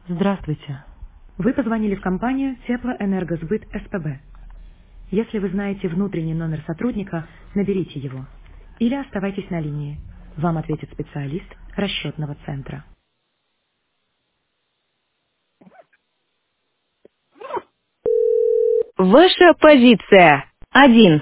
Здравствуйте. Вы позвонили в компанию Теплоэнергосбыт СПБ. Если вы знаете внутренний номер сотрудника, наберите его. Или оставайтесь на линии. Вам ответит специалист расчетного центра. Ваша позиция. 1.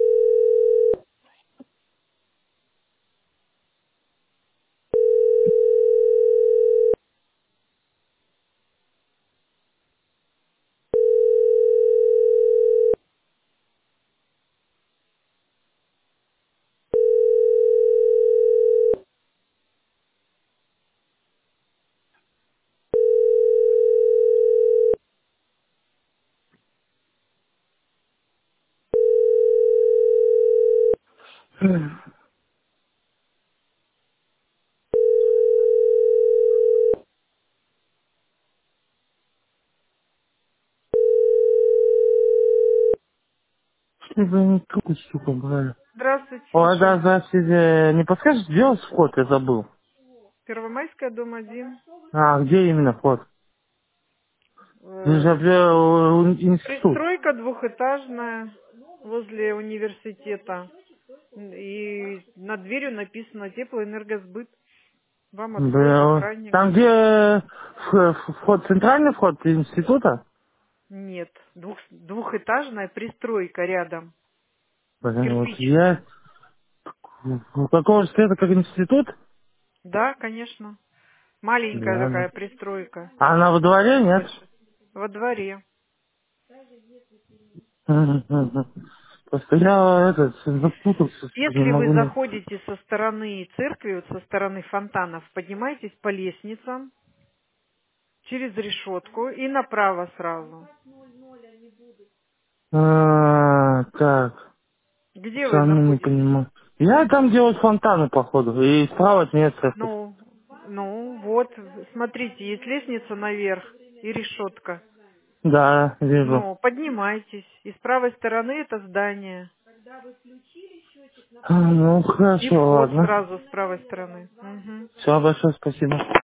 Что за не трубку, сука, брали? Здравствуйте, Ой, да, слушаю. здравствуйте. Не подскажешь, где у вас вход? Я забыл. Первомайская, дом 1. А, где именно вход? Ну, же, институт. Пристройка двухэтажная возле университета. И над дверью написано «Теплоэнергосбыт». Вам откроет Бля, охранник. там, где вход, центральный вход института? Нет, двухэтажная пристройка рядом. Блин, вот Кирпичная. я... Какого же цвета, как институт? Да, конечно. Маленькая Ладно. такая пристройка. А она во дворе, нет? Небольшая. Во дворе. Мгм. Просто я, запутался, сука, не Если вы могу найти. заходите со стороны церкви, вот со стороны фонтанов, поднимайтесь по лестницам, через решетку и направо сразу. А, так. Где вы Сам не находитесь? понимаю. Я там делаю фонтаны, походу, и справа от меня церковь. Ну, вот, смотрите, есть лестница наверх и решетка. Да, вижу. Ну, поднимайтесь. И с правой стороны это здание. Ну, И хорошо, вход ладно. сразу с правой стороны. Мгм. Все, большое спасибо.